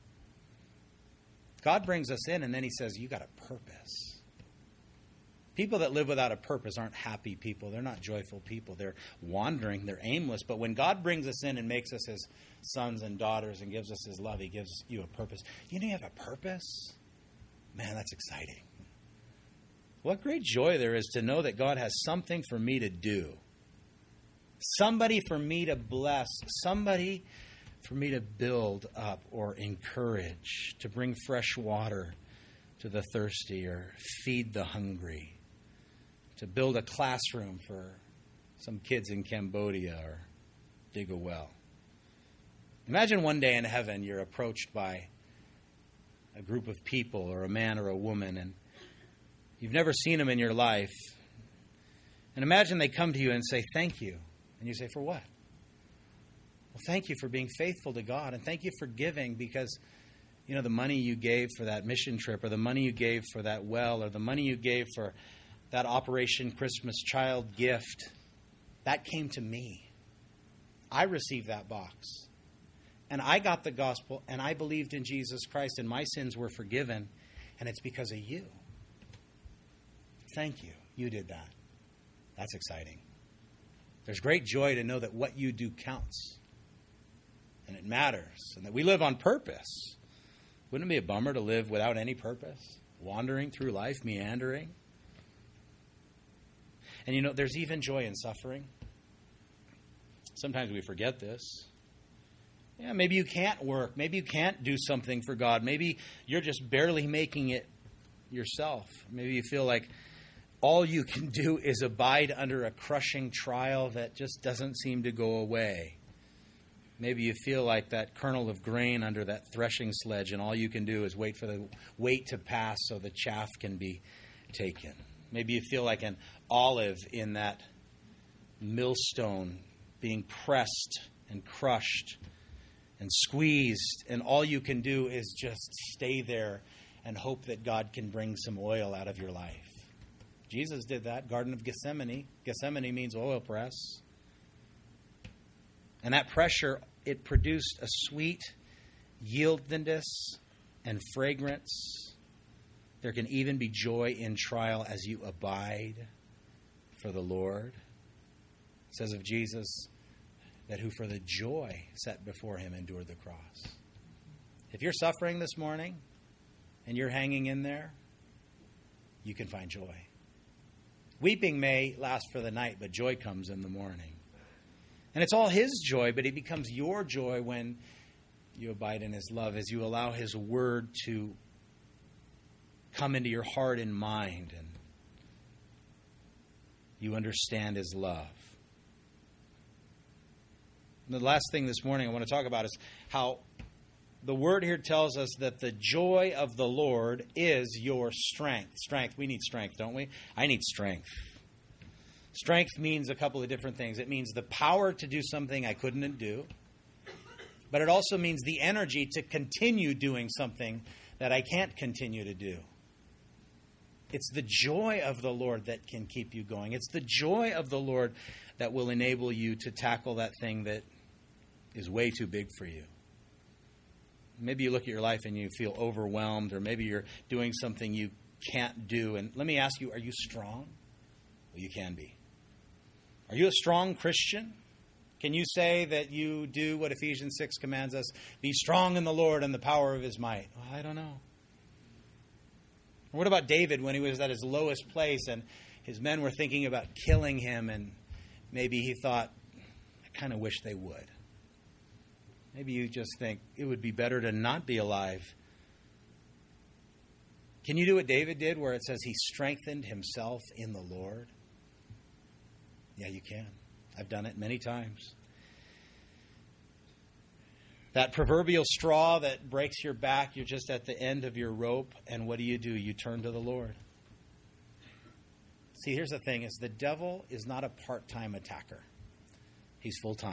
God brings us in, and then He says, you got a purpose. People that live without a purpose aren't happy people. They're not joyful people. They're wandering. They're aimless. But when God brings us in and makes us His sons and daughters and gives us His love, He gives you a purpose. You know you have a purpose? Man, that's exciting. What great joy there is to know that God has something for me to do. Somebody for me to bless. Somebody for me to build up or encourage. To bring fresh water to the thirsty or feed the hungry. To build a classroom for some kids in Cambodia or dig a well. Imagine one day in heaven you're approached by a group of people or a man or a woman, and you've never seen them in your life. And imagine they come to you and say, thank you. And you say, for what? Well, thank you for being faithful to God, and thank you for giving, because, you know, the money you gave for that mission trip, or the money you gave for that well, or the money you gave for that Operation Christmas Child gift, that came to me. I received that box. And I got the gospel, and I believed in Jesus Christ, and my sins were forgiven, and it's because of you. Thank you. You did that. That's exciting. There's great joy to know that what you do counts, and it matters, and that we live on purpose. Wouldn't it be a bummer to live without any purpose, wandering through life, meandering? And you know, there's even joy in suffering. Sometimes we forget this. Yeah, maybe you can't work. Maybe you can't do something for God. Maybe you're just barely making it yourself. Maybe you feel like, all you can do is abide under a crushing trial that just doesn't seem to go away. Maybe you feel like that kernel of grain under that threshing sledge, and all you can do is wait for the weight to pass so the chaff can be taken. Maybe you feel like an olive in that millstone being pressed and crushed and squeezed, and all you can do is just stay there and hope that God can bring some oil out of your life. Jesus did that. Garden of Gethsemane. Gethsemane means oil press. And that pressure, it produced a sweet yieldedness and fragrance. There can even be joy in trial as you abide for the Lord. It says of Jesus that who for the joy set before him endured the cross. If you're suffering this morning and you're hanging in there, you can find joy. Weeping may last for the night, but joy comes in the morning. And it's all his joy, but it becomes your joy when you abide in his love, as you allow his word to come into your heart and mind, and you understand his love. And the last thing this morning I want to talk about is how the word here tells us that the joy of the Lord is your strength. Strength. We need strength, don't we? I need strength. Strength means a couple of different things. It means the power to do something I couldn't do. But it also means the energy to continue doing something that I can't continue to do. It's the joy of the Lord that can keep you going. It's the joy of the Lord that will enable you to tackle that thing that is way too big for you. Maybe you look at your life and you feel overwhelmed, or maybe you're doing something you can't do. And let me ask you, are you strong? Well, you can be. Are you a strong Christian? Can you say that you do what Ephesians six commands us? Be strong in the Lord and the power of his might. Well, I don't know. Or what about David when he was at his lowest place and his men were thinking about killing him, and maybe he thought, I kind of wish they would. Maybe you just think it would be better to not be alive. Can you do what David did, where it says he strengthened himself in the Lord? Yeah, you can. I've done it many times. That proverbial straw that breaks your back, you're just at the end of your rope, and what do you do? You turn to the Lord. See, here's the thing, is the devil is not a part-time attacker. He's full-time.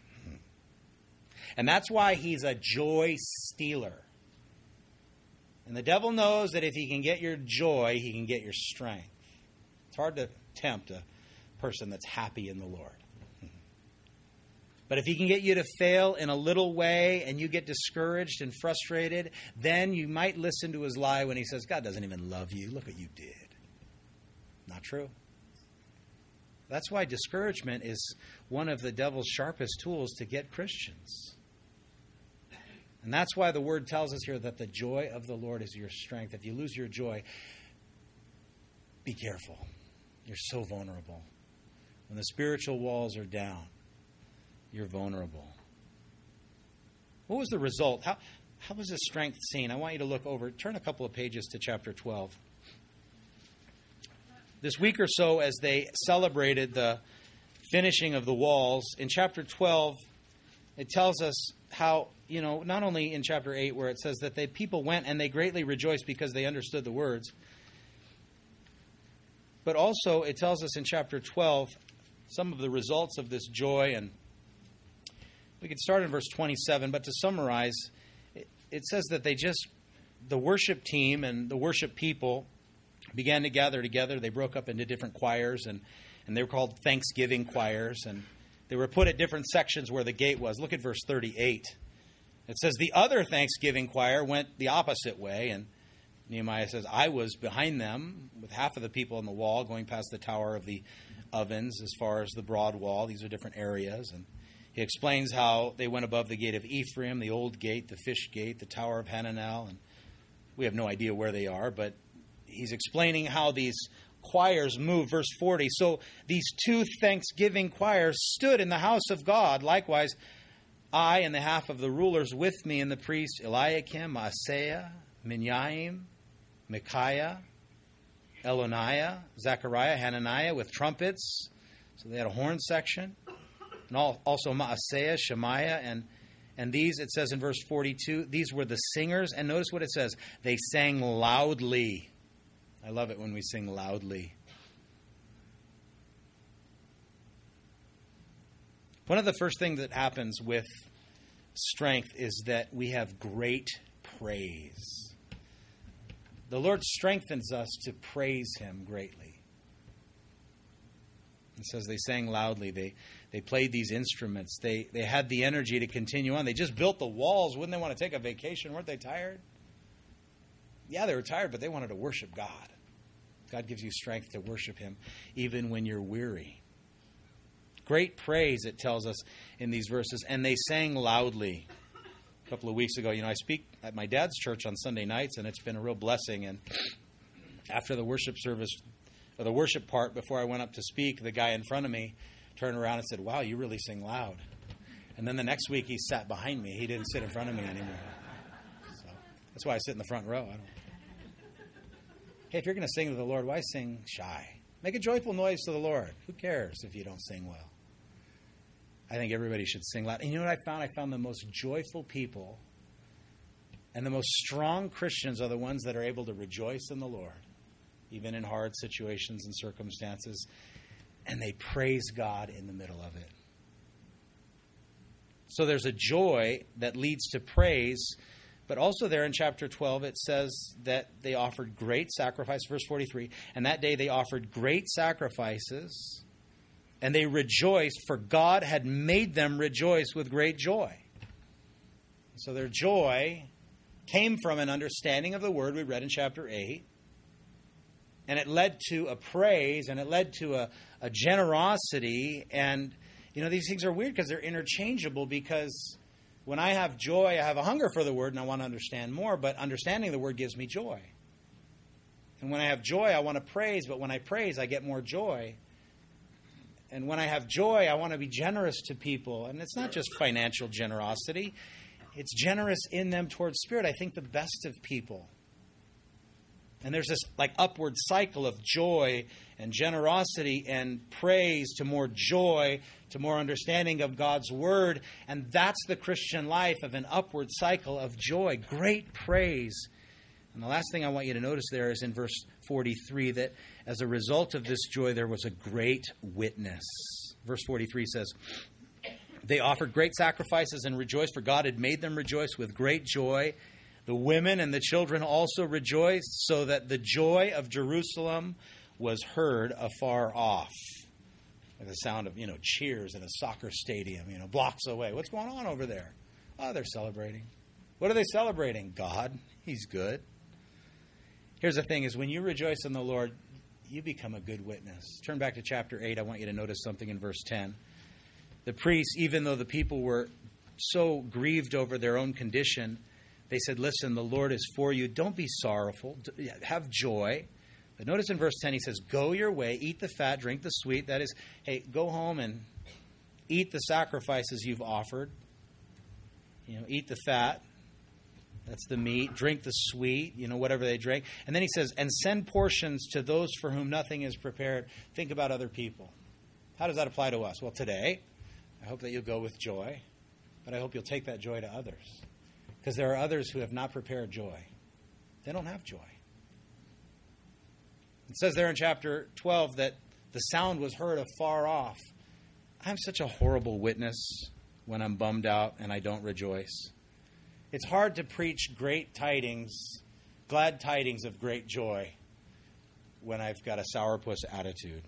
And that's why he's a joy stealer. And the devil knows that if he can get your joy, he can get your strength. It's hard to tempt a person that's happy in the Lord. But if he can get you to fail in a little way and you get discouraged and frustrated, then you might listen to his lie when he says, God doesn't even love you. Look what you did. Not true. That's why discouragement is one of the devil's sharpest tools to get Christians. And that's why the word tells us here that the joy of the Lord is your strength. If you lose your joy, be careful. You're so vulnerable. When the spiritual walls are down, you're vulnerable. What was the result? How, how was this strength seen? I want you to look over. Turn a couple of pages to chapter twelve. This week or so, as they celebrated the finishing of the walls, in chapter twelve, it tells us how, you know, not only in chapter eight where it says that the people went and they greatly rejoiced because they understood the words, but also it tells us in chapter twelve some of the results of this joy. And we could start in verse twenty-seven, but to summarize, it, it says that they just, the worship team and the worship people began to gather together. They broke up into different choirs, and, and they were called Thanksgiving choirs, and they were put at different sections where the gate was. Look at verse thirty-eight. It says, the other Thanksgiving choir went the opposite way, and Nehemiah says, I was behind them with half of the people on the wall going past the Tower of the Ovens as far as the broad wall. These are different areas, and he explains how they went above the gate of Ephraim, the old gate, the fish gate, the Tower of Hananel, and we have no idea where they are, but he's explaining how these choirs move. Verse forty, so these two Thanksgiving choirs stood in the house of God. Likewise, I and the half of the rulers with me and the priests, Eliakim, Maaseiah, Minyaim, Micaiah, Eloniah, Zechariah, Hananiah with trumpets. So they had a horn section. And all, also Maaseiah, Shemaiah, and, and these, it says in verse forty-two, these were the singers. And notice what it says. They sang loudly. I love it when we sing loudly. One of the first things that happens with strength is that we have great praise. The Lord strengthens us to praise Him greatly. It says they sang loudly. They they played these instruments. They they had the energy to continue on. They just built the walls. Wouldn't they want to take a vacation? Weren't they tired? Yeah, they were tired, but they wanted to worship God. God gives you strength to worship Him even when you're weary. Great praise, it tells us in these verses. And they sang loudly. A couple of weeks ago, you know, I speak at my dad's church on Sunday nights, and it's been a real blessing. And after the worship service, or the worship part, before I went up to speak, the guy in front of me turned around and said, "Wow, you really sing loud." And then the next week, he sat behind me. He didn't sit in front of me anymore. So that's why I sit in the front row. I don't. Hey, if you're going to sing to the Lord, why sing shy? Make a joyful noise to the Lord. Who cares if you don't sing well? I think everybody should sing loud. And you know what I found? I found the most joyful people and the most strong Christians are the ones that are able to rejoice in the Lord, even in hard situations and circumstances, and they praise God in the middle of it. So there's a joy that leads to praise, but also there in chapter twelve it says that they offered great sacrifice, verse forty-three, and that day they offered great sacrifices, and they rejoiced, for God had made them rejoice with great joy. So their joy came from an understanding of the word we read in chapter eight. And it led to a praise, and it led to a, a generosity. And, you know, these things are weird because they're interchangeable, because when I have joy, I have a hunger for the word and I want to understand more, but understanding the word gives me joy. And when I have joy, I want to praise, but when I praise, I get more joy. And when I have joy, I want to be generous to people. And it's not just financial generosity. It's generous in them towards spirit. I think the best of people. And there's this like upward cycle of joy and generosity and praise to more joy, to more understanding of God's word. And that's the Christian life, of an upward cycle of joy. Great praise. And the last thing I want you to notice there is in verse forty-three, that as a result of this joy, there was a great witness. Verse forty-three says, they offered great sacrifices and rejoiced, for God had made them rejoice with great joy. The women and the children also rejoiced, so that the joy of Jerusalem was heard afar off. Like the sound of, you know, cheers in a soccer stadium, you know, blocks away. What's going on over there? Oh, they're celebrating. What are they celebrating? God. He's good. Here's the thing, is when you rejoice in the Lord, you become a good witness. Turn back to chapter eight. I want you to notice something in verse ten. The priests, even though the people were so grieved over their own condition, they said, listen, the Lord is for you. Don't be sorrowful. Have joy. But notice in verse ten, he says, go your way, eat the fat, drink the sweet. That is, hey, go home and eat the sacrifices you've offered. You know, eat the fat. That's the meat. Drink the sweet, you know, whatever they drink. And then he says, and send portions to those for whom nothing is prepared. Think about other people. How does that apply to us? Well, today, I hope that you'll go with joy, but I hope you'll take that joy to others. Because there are others who have not prepared joy. They don't have joy. It says there in chapter twelve that the sound was heard afar off. I'm such a horrible witness when I'm bummed out and I don't rejoice. It's hard to preach great tidings, glad tidings of great joy, when I've got a sourpuss attitude.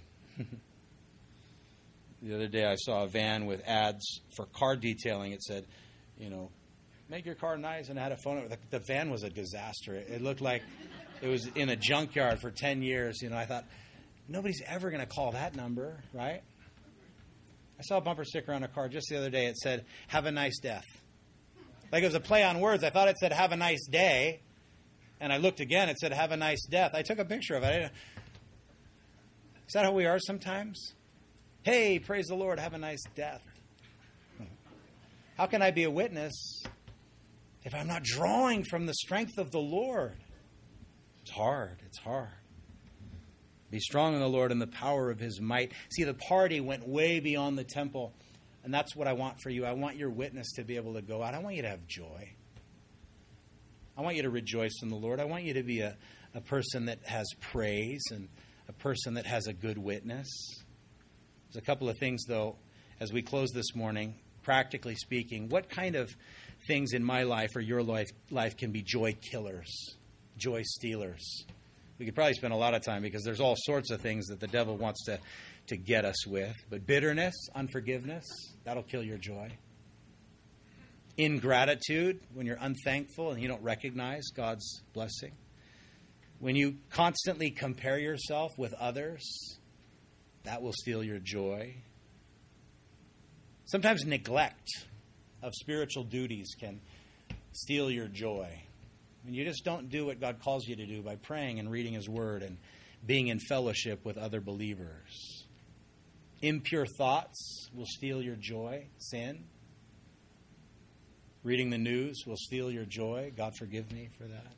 The other day I saw a van with ads for car detailing. It said, you know, make your car nice, and I had a phone. The, the van was a disaster. It, it looked like it was in a junkyard for ten years. You know, I thought, nobody's ever going to call that number, right? I saw a bumper sticker on a car just the other day. It said, have a nice death. Like it was a play on words. I thought it said, have a nice day. And I looked again. It said, have a nice death. I took a picture of it. Is that how we are sometimes? Hey, praise the Lord, have a nice death. How can I be a witness if I'm not drawing from the strength of the Lord? It's hard. It's hard. Be strong in the Lord and the power of his might. See, the party went way beyond the temple. And that's what I want for you. I want your witness to be able to go out. I want you to have joy. I want you to rejoice in the Lord. I want you to be a, a person that has praise and a person that has a good witness. There's a couple of things, though, as we close this morning, practically speaking. What kind of things in my life or your life, life can be joy killers, joy stealers? We could probably spend a lot of time because there's all sorts of things that the devil wants to, to get us with. But bitterness, unforgiveness, that'll kill your joy. Ingratitude, when you're unthankful and you don't recognize God's blessing. When you constantly compare yourself with others, that will steal your joy. Sometimes neglect of spiritual duties can steal your joy. When you just don't do what God calls you to do by praying and reading his word and being in fellowship with other believers. Impure thoughts will steal your joy. Sin. Reading the news will steal your joy. God forgive me for that.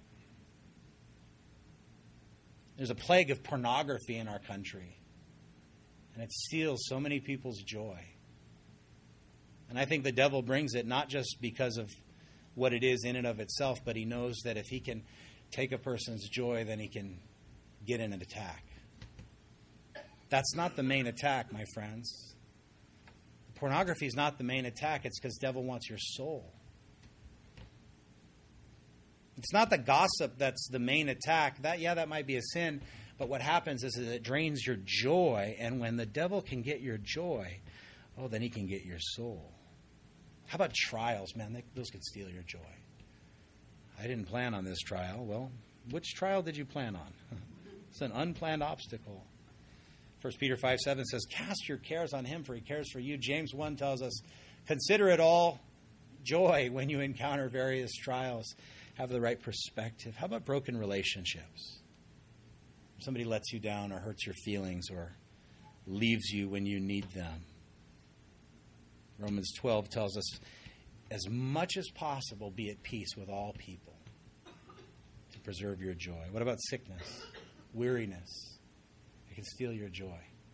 There's a plague of pornography in our country. And it steals so many people's joy. And I think the devil brings it not just because of what it is in and of itself, but he knows that if he can take a person's joy, then he can get in an attack. That's not the main attack, my friends. Pornography is not the main attack. It's because the devil wants your soul. It's not the gossip that's the main attack. That, yeah, that might be a sin. But what happens is, is it drains your joy. And when the devil can get your joy, oh, then he can get your soul. How about trials? Man, they, those could steal your joy. I didn't plan on this trial. Well, which trial did you plan on? It's an unplanned obstacle. First Peter five seven says, cast your cares on him, for he cares for you. James one tells us, consider it all joy when you encounter various trials. Have the right perspective. How about broken relationships? Somebody lets you down or hurts your feelings or leaves you when you need them. Romans twelve tells us, as much as possible, be at peace with all people to preserve your joy. What about sickness, weariness? It can steal your joy.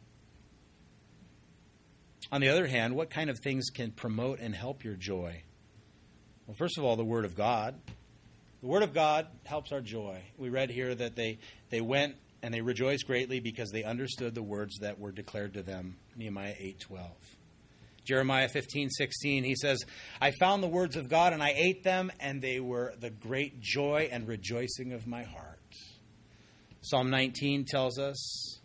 On the other hand, what kind of things can promote and help your joy? Well, first of all, the Word of God. The Word of God helps our joy. We read here that they, they went and they rejoiced greatly because they understood the words that were declared to them. Nehemiah eight twelve. Jeremiah fifteen sixteen, he says, I found the words of God and I ate them, and they were the great joy and rejoicing of my heart. Psalm nineteen tells us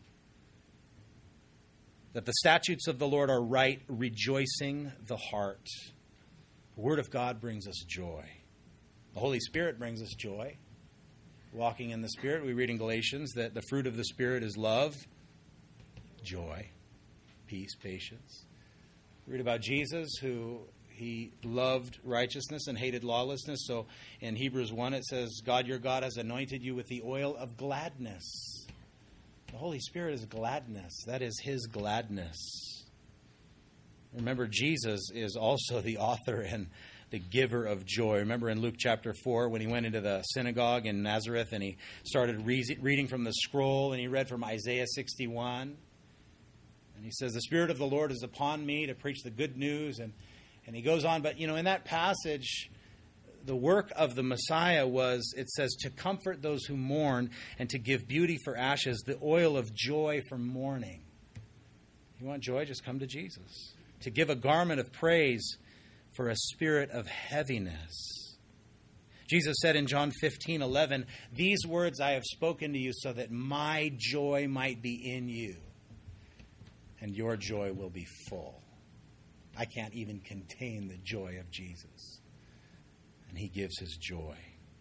that the statutes of the Lord are right, rejoicing the heart. The Word of God brings us joy. The Holy Spirit brings us joy. Walking in the Spirit, we read in Galatians that the fruit of the Spirit is love, joy, peace, patience. We read about Jesus, who he loved righteousness and hated lawlessness. So in Hebrews one, it says, God, your God, has anointed you with the oil of gladness. The Holy Spirit is gladness. That is his gladness. Remember, Jesus is also the author and the giver of joy. Remember in Luke chapter four, when he went into the synagogue in Nazareth and he started re- reading from the scroll, and he read from Isaiah sixty-one. And he says, the Spirit of the Lord is upon me to preach the good news. And, and he goes on. But, you know, in that passage, the work of the Messiah was, it says, to comfort those who mourn and to give beauty for ashes, the oil of joy for mourning. You want joy? Just come to Jesus. To give a garment of praise for a spirit of heaviness. Jesus said in John fifteen eleven, these words I have spoken to you so that my joy might be in you, and your joy will be full. I can't even contain the joy of Jesus. And he gives his joy.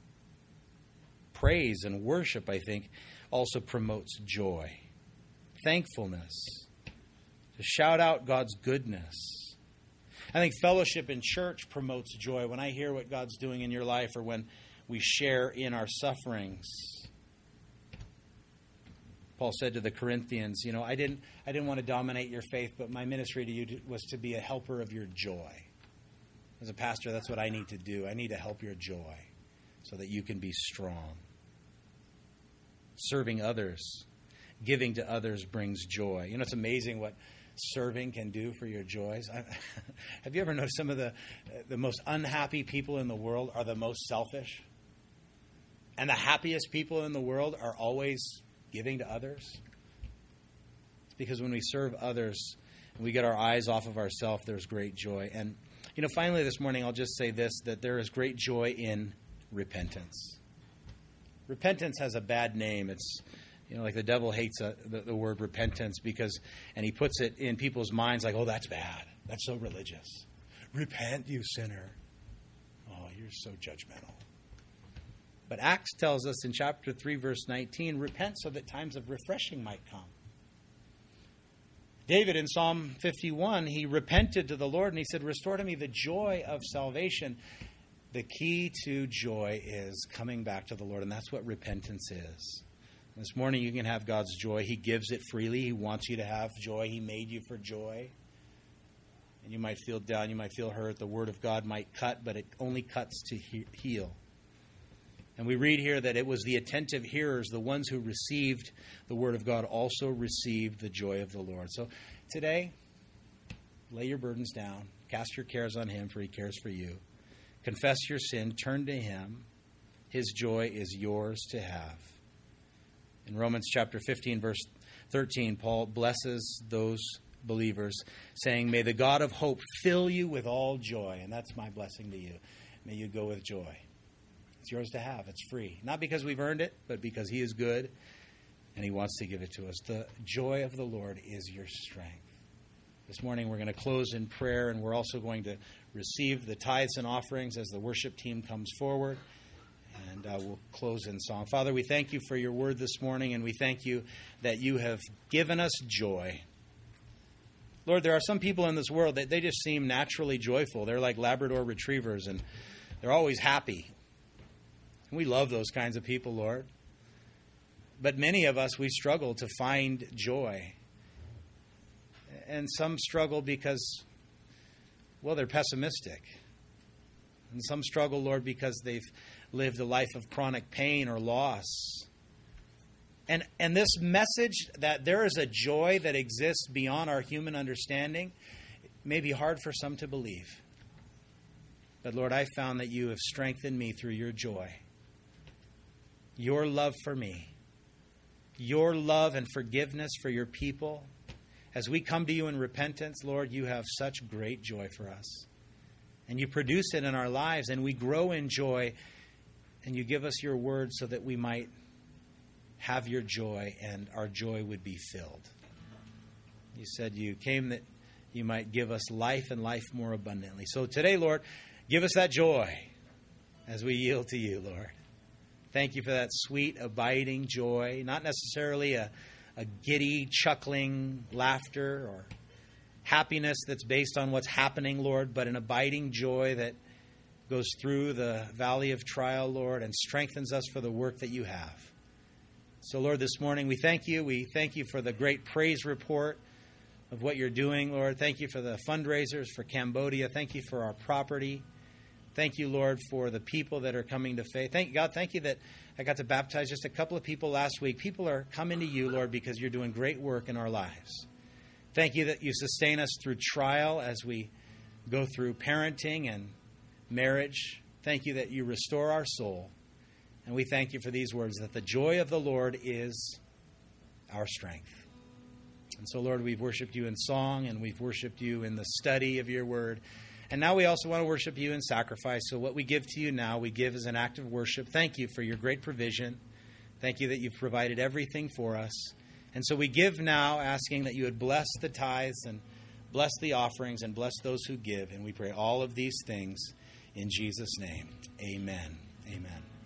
Praise and worship, I think, also promotes joy. Thankfulness. To shout out God's goodness. I think fellowship in church promotes joy. When I hear what God's doing in your life, or when we share in our sufferings. Paul said to the Corinthians, you know, I didn't I didn't want to dominate your faith, but my ministry to you was to be a helper of your joy. As a pastor, that's what I need to do. I need to help your joy so that you can be strong. Serving others. giving to others brings joy. You know, it's amazing what serving can do for your joys. I, have you ever noticed some of the the most unhappy people in the world are the most selfish? And the happiest people in the world are always giving to others? It's because when we serve others and we get our eyes off of ourselves, there's great joy. And, you know, finally this morning I'll just say this, that there is great joy in repentance. Repentance has a bad name. It's, you know, like the devil hates a, the, the word repentance because, and he puts it in people's minds like, oh, that's bad. That's so religious. Repent, you sinner. Oh, you're so judgmental. But Acts tells us in chapter three, verse nineteen, repent so that times of refreshing might come. David in Psalm fifty-one, he repented to the Lord and he said, restore to me the joy of salvation. The key to joy is coming back to the Lord, and that's what repentance is. This morning you can have God's joy. He gives it freely. He wants you to have joy. He made you for joy. And you might feel down. You might feel hurt. The Word of God might cut, but it only cuts to he- heal. And we read here that it was the attentive hearers, the ones who received the Word of God, also received the joy of the Lord. So today, lay your burdens down. Cast your cares on Him, for He cares for you. Confess your sin. Turn to Him. His joy is yours to have. In Romans chapter fifteen, verse thirteen, Paul blesses those believers, saying, may the God of hope fill you with all joy. And that's my blessing to you. May you go with joy. It's yours to have. It's free. Not because we've earned it, but because He is good and He wants to give it to us. The joy of the Lord is your strength. This morning we're going to close in prayer, and we're also going to receive the tithes and offerings as the worship team comes forward. And uh, we'll close in song. Father, we thank You for Your word this morning, and we thank You that You have given us joy. Lord, there are some people in this world that they just seem naturally joyful. They're like Labrador retrievers, and they're always happy. And we love those kinds of people, Lord. But many of us, we struggle to find joy. And some struggle because, well, they're pessimistic. And some struggle, Lord, because they've lived a life of chronic pain or loss. And and this message that there is a joy that exists beyond our human understanding may be hard for some to believe. But Lord, I found that You have strengthened me through Your joy. Your love for me. Your love and forgiveness for Your people. As we come to You in repentance, Lord, You have such great joy for us. And You produce it in our lives, and we grow in joy. And You give us Your word so that we might have Your joy, and our joy would be filled. You said You came that You might give us life and life more abundantly. So today, Lord, give us that joy as we yield to You, Lord. Thank You for that sweet, abiding joy, not necessarily a, a giddy, chuckling laughter or happiness that's based on what's happening, Lord, but an abiding joy that goes through the valley of trial, Lord, and strengthens us for the work that You have. So, Lord, this morning we thank You. We thank You for the great praise report of what You're doing, Lord. Thank You for the fundraisers for Cambodia. Thank You for our property. Thank You, Lord, for the people that are coming to faith. Thank God, thank You that I got to baptize just a couple of people last week. People are coming to You, Lord, because You're doing great work in our lives. Thank You that You sustain us through trial as we go through parenting and marriage. Thank You that You restore our soul. And we thank You for these words, that the joy of the Lord is our strength. And so, Lord, we've worshiped You in song, and we've worshiped You in the study of Your word. And now we also want to worship You in sacrifice. So what we give to You now, we give as an act of worship. Thank You for Your great provision. Thank You that You've provided everything for us. And so we give now, asking that You would bless the tithes and bless the offerings and bless those who give. And we pray all of these things in Jesus' name. Amen. Amen.